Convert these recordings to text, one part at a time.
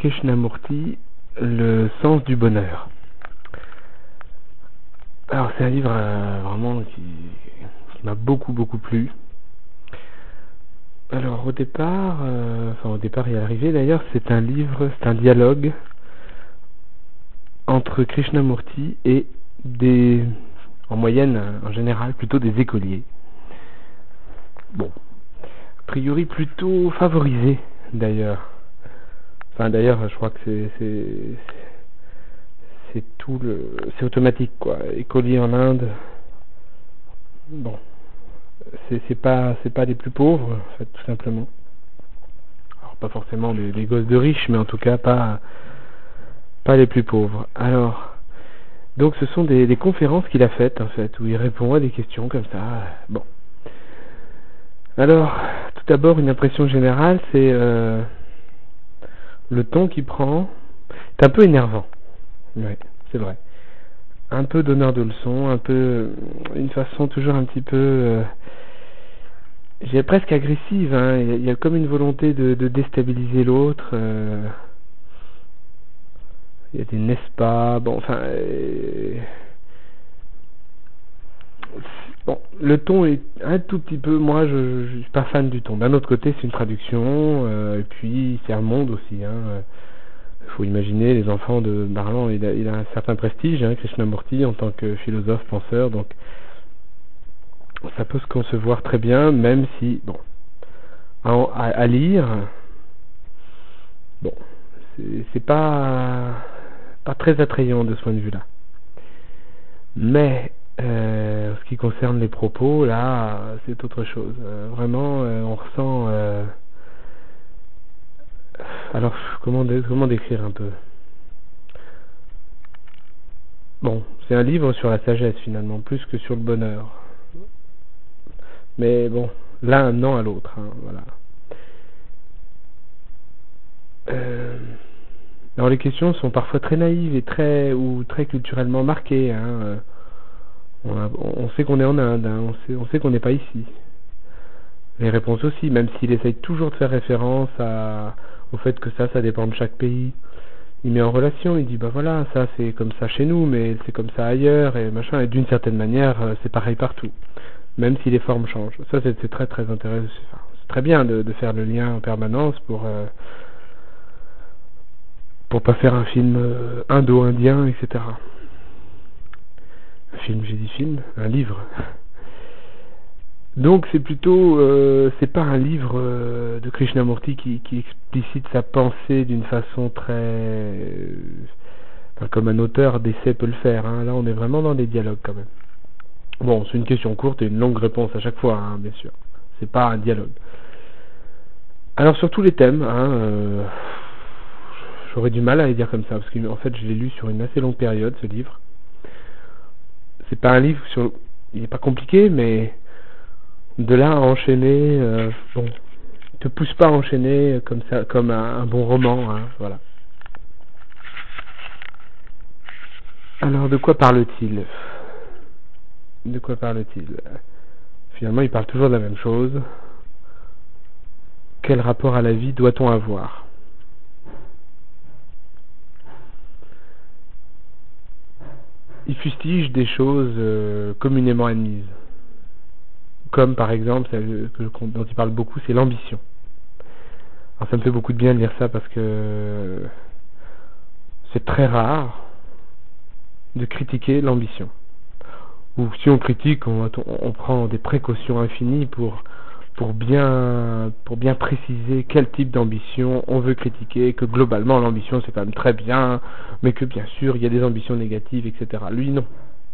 Krishnamurti, Le sens du bonheur. Alors c'est un livre vraiment qui m'a beaucoup plu. Alors au départ et à l'arrivée d'ailleurs, c'est un dialogue entre Krishnamurti et en moyenne, en général, plutôt des écoliers. Bon, a priori plutôt favorisés d'ailleurs. D'ailleurs, je crois que c'est automatique quoi. Écoliers en Inde, bon, c'est pas les plus pauvres en fait, tout simplement. Alors pas forcément des gosses de riches, mais en tout cas pas les plus pauvres. Alors donc ce sont des conférences qu'il a faites en fait, où il répond à des questions comme ça. Bon. Alors tout d'abord une impression générale, c'est le ton qu'il prend. C'est un peu énervant. Oui, c'est vrai. Un peu donneur de leçons, un peu une façon toujours un petit peu j'ai presque agressive, hein. Il y a comme une volonté de déstabiliser l'autre. Il y a des n'est-ce pas, bon, bon, le ton est un tout petit peu, moi je suis pas fan du ton. D'un autre côté, c'est une traduction, et puis c'est un monde aussi, hein. Faut imaginer les enfants de Barlan, il a un certain prestige, hein, Krishnamurti, en tant que philosophe, penseur, donc ça peut se concevoir très bien, même si, bon, à lire, bon, c'est pas très attrayant de ce point de vue-là. Mais en ce qui concerne les propos, là, c'est autre chose. Vraiment, on ressent. Alors, comment décrire un peu? Bon, c'est un livre sur la sagesse finalement, plus que sur le bonheur. Mais bon, l'un non à l'autre, hein, voilà. Alors les questions sont parfois très naïves et très culturellement marquées. Hein. On sait qu'on est en Inde, hein, on sait qu'on n'est pas ici. Les réponses aussi, même s'il essaye toujours de faire référence au fait que ça dépend de chaque pays. Il met en relation, il dit bah voilà, ça c'est comme ça chez nous, mais c'est comme ça ailleurs et machin. Et d'une certaine manière, c'est pareil partout, même si les formes changent. Ça c'est très intéressant. Enfin, c'est très bien de faire le lien en permanence pour pas faire un film indo-indien, etc. Un film, j'ai dit film, un livre. Donc c'est plutôt, c'est pas un livre de Krishnamurti qui explicite sa pensée d'une façon comme un auteur d'essai peut le faire. Hein. Là on est vraiment dans des dialogues quand même. Bon, c'est une question courte et une longue réponse à chaque fois, hein, bien sûr. C'est pas un dialogue. Alors sur tous les thèmes, hein, j'aurais du mal à les dire comme ça parce qu'en fait je l'ai lu sur une assez longue période ce livre. C'est pas un livre il est pas compliqué, mais de là à enchaîner, bon, te pousse pas à enchaîner comme ça, comme un bon roman, hein, voilà. Alors de quoi parle-t-il? De quoi parle-t-il? Finalement, il parle toujours de la même chose. Quel rapport à la vie doit-on avoir? Il fustige des choses communément admises. Comme par exemple, celle dont il parle beaucoup, c'est l'ambition. Alors ça me fait beaucoup de bien de lire ça parce que c'est très rare de critiquer l'ambition. Ou si on critique, on prend des précautions infinies pour bien préciser quel type d'ambition on veut critiquer, que globalement l'ambition c'est quand même très bien, mais que bien sûr il y a des ambitions négatives, etc. Lui non.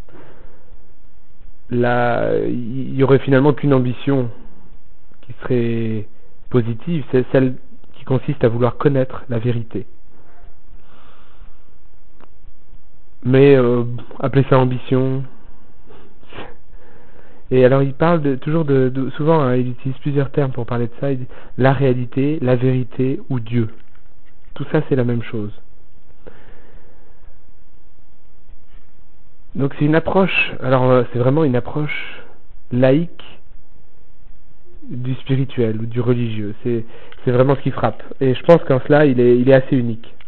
Là, il y aurait finalement qu'une ambition qui serait positive, c'est celle qui consiste à vouloir connaître la vérité. Mais appeler ça ambition. Et alors il parle toujours souvent, hein, il utilise plusieurs termes pour parler de ça. Il dit la réalité, la vérité ou Dieu. Tout ça c'est la même chose. Donc c'est une approche. Alors c'est vraiment une approche laïque du spirituel ou du religieux. C'est vraiment ce qui frappe. Et je pense qu'en cela il est assez unique.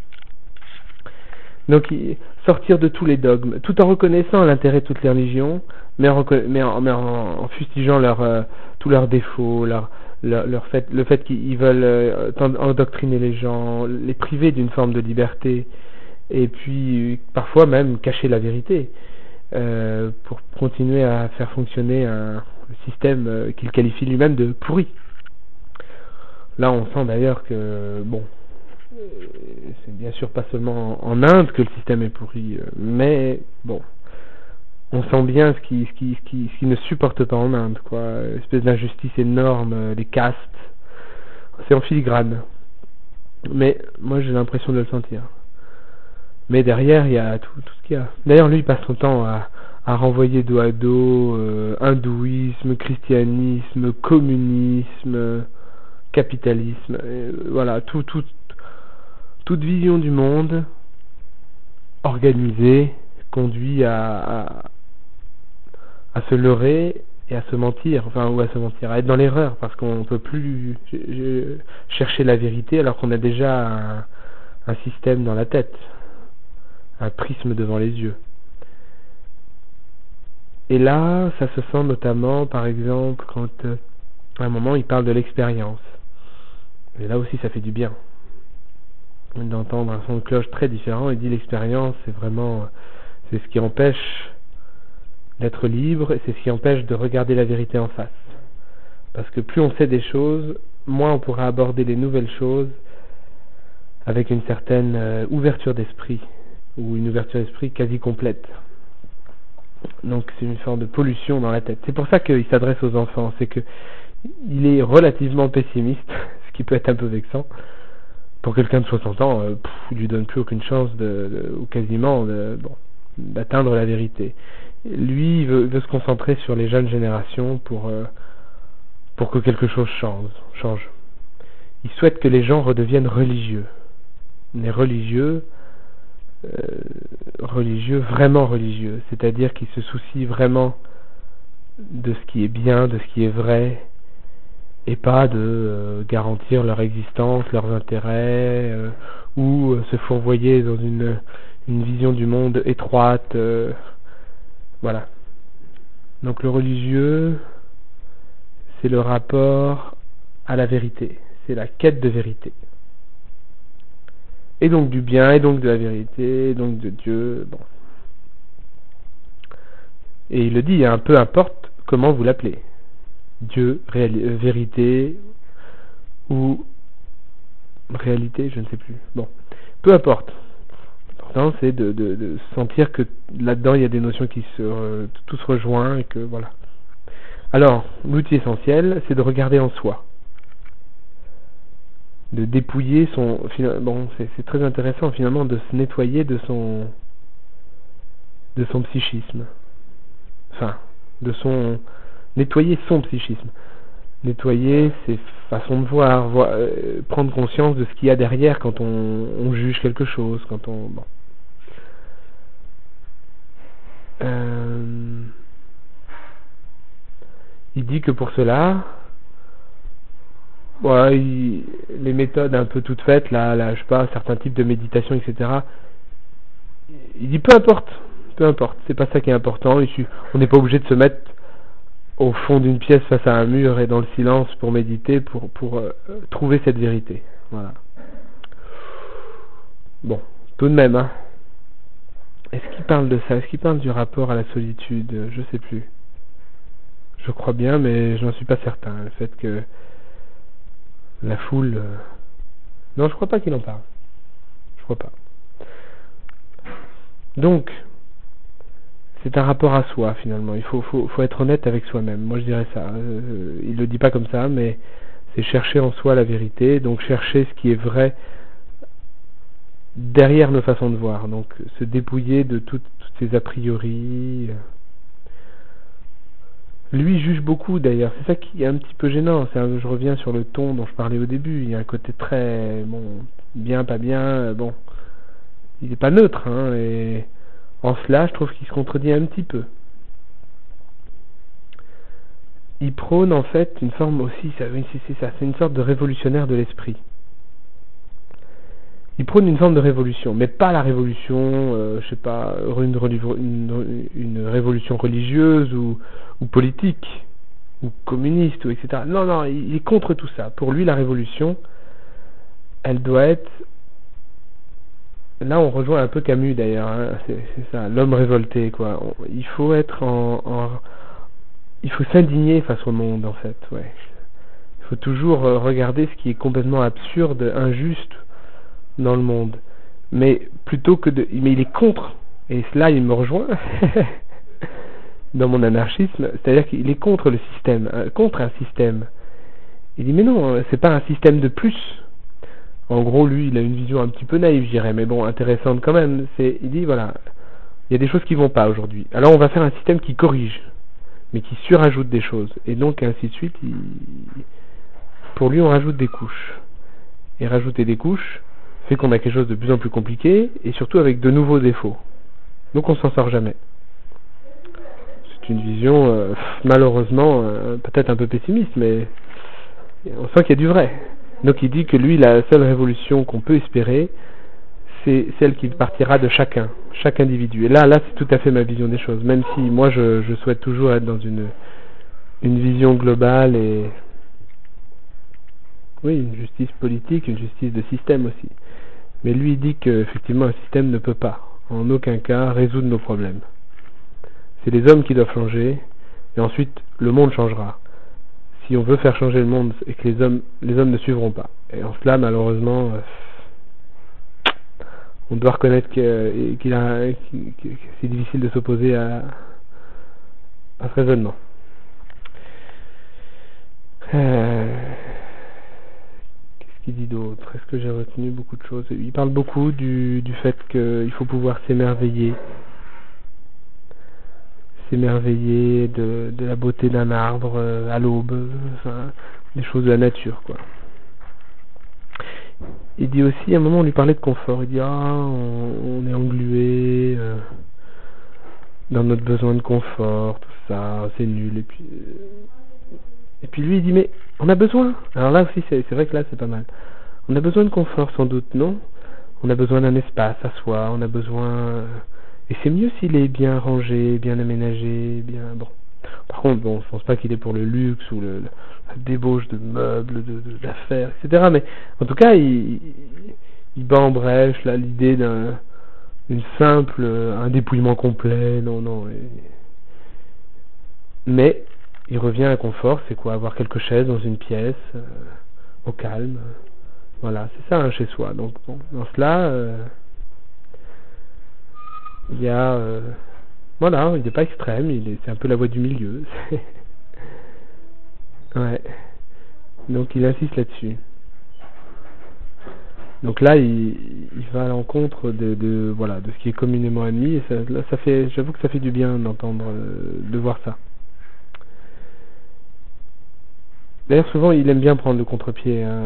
Donc sortir de tous les dogmes, tout en reconnaissant l'intérêt de toutes les religions, mais en fustigeant tous leurs défauts, le fait qu'ils veulent endoctriner les gens, les priver d'une forme de liberté, et puis parfois même cacher la vérité, pour continuer à faire fonctionner un système qu'il qualifie lui-même de pourri. Là, on sent d'ailleurs que, bon, c'est bien sûr pas seulement en Inde que le système est pourri, mais bon, on sent bien ce qui ne supporte pas en Inde, quoi. Une espèce d'injustice énorme, les castes, c'est en filigrane. Mais moi, j'ai l'impression de le sentir. Mais derrière, il y a tout ce qu'il y a. D'ailleurs, lui, il passe son temps à renvoyer dos à dos hindouisme, christianisme, communisme, capitalisme, voilà, toute vision du monde organisée conduit à se leurrer et à se mentir, à être dans l'erreur, parce qu'on ne peut plus chercher la vérité alors qu'on a déjà un système dans la tête, un prisme devant les yeux. Et là, ça se sent notamment, par exemple, quand à un moment il parle de l'expérience. Et là aussi, ça fait du bien d'entendre un son de cloche très différent. Il dit l'expérience, c'est ce qui empêche d'être libre et c'est ce qui empêche de regarder la vérité en face. Parce que plus on sait des choses, moins on pourra aborder les nouvelles choses avec une certaine ouverture d'esprit, ou une ouverture d'esprit quasi complète. Donc c'est une forme de pollution dans la tête. C'est pour ça qu'il s'adresse aux enfants, c'est que il est relativement pessimiste, ce qui peut être un peu vexant. Pour quelqu'un de 60 ans, il lui donne plus aucune chance ou quasiment d'atteindre la vérité. Lui, il veut se concentrer sur les jeunes générations pour que quelque chose change. Il souhaite que les gens redeviennent religieux. Les religieux, vraiment religieux, c'est-à-dire qu'ils se soucient vraiment de ce qui est bien, de ce qui est vrai, et pas de garantir leur existence, leurs intérêts, ou se fourvoyer dans une vision du monde étroite. Voilà. Donc le religieux, c'est le rapport à la vérité, c'est la quête de vérité. Et donc du bien, et donc de la vérité, et donc de Dieu. Bon. Et il le dit, hein, peu importe comment vous l'appelez. Dieu, vérité, ou réalité, je ne sais plus. Bon, peu importe. L'important, c'est de sentir que là-dedans, il y a des notions qui tout se rejoignent, et que voilà. Alors, l'outil essentiel, c'est de regarder en soi. De dépouiller son... Bon, c'est très intéressant, finalement, de se nettoyer de son psychisme. Enfin, nettoyer son psychisme. Nettoyer ses façons de voir, prendre conscience de ce qu'il y a derrière quand on juge quelque chose, quand on... Bon. Il dit que pour cela, les méthodes un peu toutes faites, là, je sais pas, certains types de méditation, etc. Il dit peu importe, c'est pas ça qui est important. On n'est pas obligé de se mettre au fond d'une pièce face à un mur et dans le silence pour méditer, pour trouver cette vérité. Voilà. Bon, tout de même, hein. Est-ce qu'il parle de ça? Est-ce qu'il parle du rapport à la solitude? Je sais plus. Je crois bien, mais je n'en suis pas certain. Le fait que la foule... Non, je crois pas qu'il en parle. Je crois pas. Donc, c'est un rapport à soi, finalement. Il faut être honnête avec soi-même. Moi, je dirais ça. Il le dit pas comme ça, mais c'est chercher en soi la vérité. Donc, chercher ce qui est vrai derrière nos façons de voir. Donc, se dépouiller de toutes ces a priori... Lui juge beaucoup d'ailleurs, c'est ça qui est un petit peu gênant. Je reviens sur le ton dont je parlais au début. Il y a un côté très bien, pas bien. Bon, il n'est pas neutre, hein. Et en cela, je trouve qu'il se contredit un petit peu. Il prône en fait une forme aussi, c'est une sorte de révolutionnaire de l'esprit. Il prône une forme de révolution, mais pas la révolution, je sais pas, une révolution religieuse ou politique, ou communiste, ou etc. Non, non, il est contre tout ça. Pour lui, la révolution, elle doit être... Là, on rejoint un peu Camus d'ailleurs, hein, c'est ça, l'homme révolté, quoi. Il faut être il faut s'indigner face au monde, en fait, ouais. Il faut toujours regarder ce qui est complètement absurde, injuste dans le monde. Mais plutôt que de... Mais il est contre. Et cela, il me rejoint dans mon anarchisme. C'est-à-dire qu'il est contre le système, contre un système. Il dit, mais non, c'est pas un système de plus. En gros, lui, il a une vision un petit peu naïve, je dirais, mais bon, intéressante quand même. Il dit, voilà, il y a des choses qui vont pas aujourd'hui. Alors on va faire un système qui corrige, mais qui surajoute des choses. Et donc, ainsi de suite, pour lui, on rajoute des couches. Et rajouter des couches fait qu'on a quelque chose de plus en plus compliqué, et surtout avec de nouveaux défauts. Donc on s'en sort jamais. C'est une vision, malheureusement, peut-être un peu pessimiste, mais on sent qu'il y a du vrai. Donc il dit que lui, la seule révolution qu'on peut espérer, c'est celle qui partira de chacun, chaque individu. Et là, c'est tout à fait ma vision des choses. Même si moi, je souhaite toujours être dans une vision globale et oui, une justice politique, une justice de système aussi. Mais lui, il dit qu'effectivement, un système ne peut pas, en aucun cas, résoudre nos problèmes. C'est les hommes qui doivent changer, et ensuite, le monde changera. Si on veut faire changer le monde et que les hommes ne suivront pas. Et en cela, malheureusement, on doit reconnaître que c'est difficile de s'opposer à ce raisonnement. Qu'est-ce qu'il dit d'autre? Est-ce que j'ai retenu beaucoup de choses? Il parle beaucoup du fait qu'il faut pouvoir s'émerveiller de la beauté d'un arbre à l'aube, enfin, des choses de la nature, quoi. Il dit aussi, à un moment, on lui parlait de confort. Il dit, on est englué dans notre besoin de confort, tout ça, c'est nul. Et puis lui, il dit, mais on a besoin. Alors là aussi, c'est vrai que là, c'est pas mal. On a besoin de confort, sans doute, non? On a besoin d'un espace à soi, on a besoin... Et c'est mieux s'il est bien rangé, bien aménagé, bien... Bon. Par contre, bon, je pense pas qu'il est pour le luxe ou la débauche de meubles, d'affaires, etc. Mais en tout cas, il bat en brèche là l'idée d'une simple, un dépouillement complet, non, non. Mais il revient à un confort, c'est quoi? Avoir quelques chaises dans une pièce, au calme. Voilà, c'est ça, chez soi. Donc, bon, dans cela, il y a... voilà, il n'est pas extrême, c'est un peu la voie du milieu. Ouais. Donc il insiste là-dessus. Donc là, il va à l'encontre voilà, de ce qui est communément admis. Et là, j'avoue que ça fait du bien d'entendre, de voir ça. D'ailleurs, souvent, il aime bien prendre le contre-pied. Hein,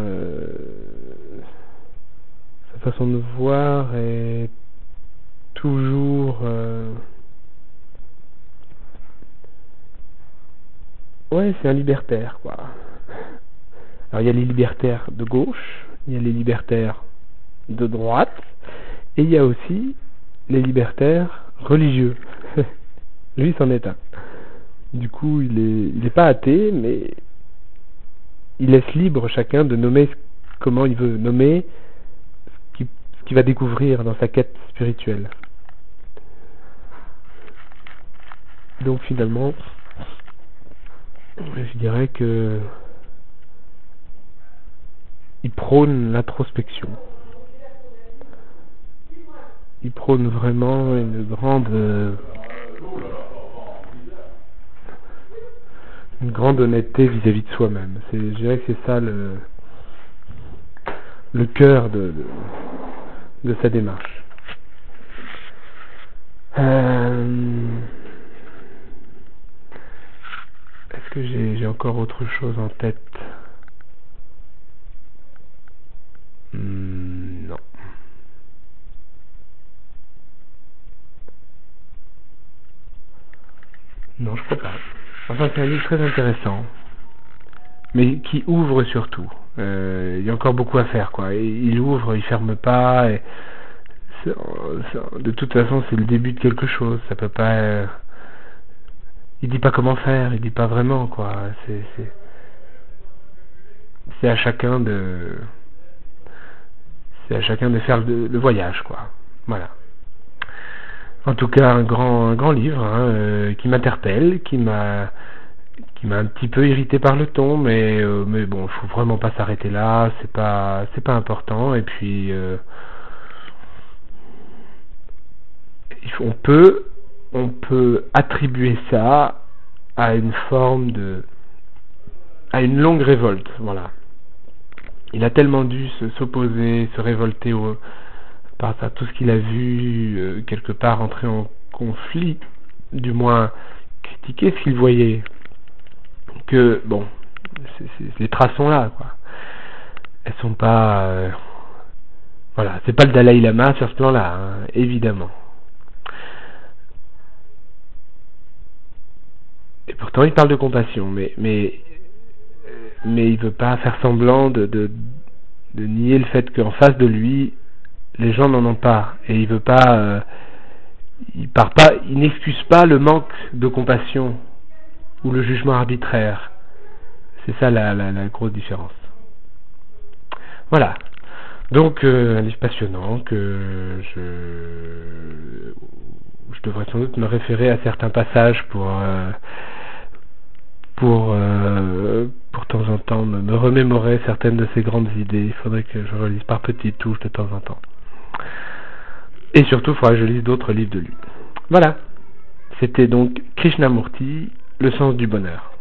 sa façon de voir est toujours... ouais, c'est un libertaire, quoi. Alors, il y a les libertaires de gauche, il y a les libertaires de droite, et il y a aussi les libertaires religieux. Lui, c'en est un. Du coup, il est pas athée, mais il laisse libre chacun de nommer comment il veut nommer ce qu'il va découvrir dans sa quête spirituelle. Donc finalement, je dirais que il prône l'introspection. Il prône vraiment une grande honnêteté vis-à-vis de soi-même. Je dirais que c'est ça le cœur de sa démarche. Est-ce que j'ai encore autre chose en tête? Non. Non, je crois pas. Enfin, c'est un livre très intéressant, mais qui ouvre surtout. Il y a encore beaucoup à faire, quoi. Et il ouvre, il ferme pas. Et de toute façon, c'est le début de quelque chose. Ça peut pas. Il dit pas comment faire. Il dit pas vraiment, quoi. C'est à chacun de. C'est à chacun de faire le voyage, quoi. Voilà. En tout cas, un grand livre hein, qui m'interpelle, qui m'a un petit peu irrité par le ton, mais bon, il faut vraiment pas s'arrêter là, c'est pas important. Et puis, on peut attribuer ça à une forme à une longue révolte, voilà. Il a tellement dû s'opposer, se révolter par à tout ce qu'il a vu, quelque part entrer en conflit, du moins critiquer ce qu'il voyait, que bon, les traces sont là, quoi. Elles sont pas, voilà, c'est pas le Dalai Lama sur ce plan-là, hein, évidemment. Et pourtant, il parle de compassion, mais il veut pas faire semblant de nier le fait qu'en face de lui, les gens n'en ont pas, et il veut pas, il n'excuse pas le manque de compassion ou le jugement arbitraire. C'est ça la grosse différence. Voilà. Donc, un livre passionnant que je devrais sans doute me référer à certains passages pour temps en temps me remémorer certaines de ces grandes idées. Il faudrait que je relise par petites touches de temps en temps. Et surtout, il faudrait que je lise d'autres livres de lui. Voilà. C'était donc Krishnamurti, Le sens du bonheur.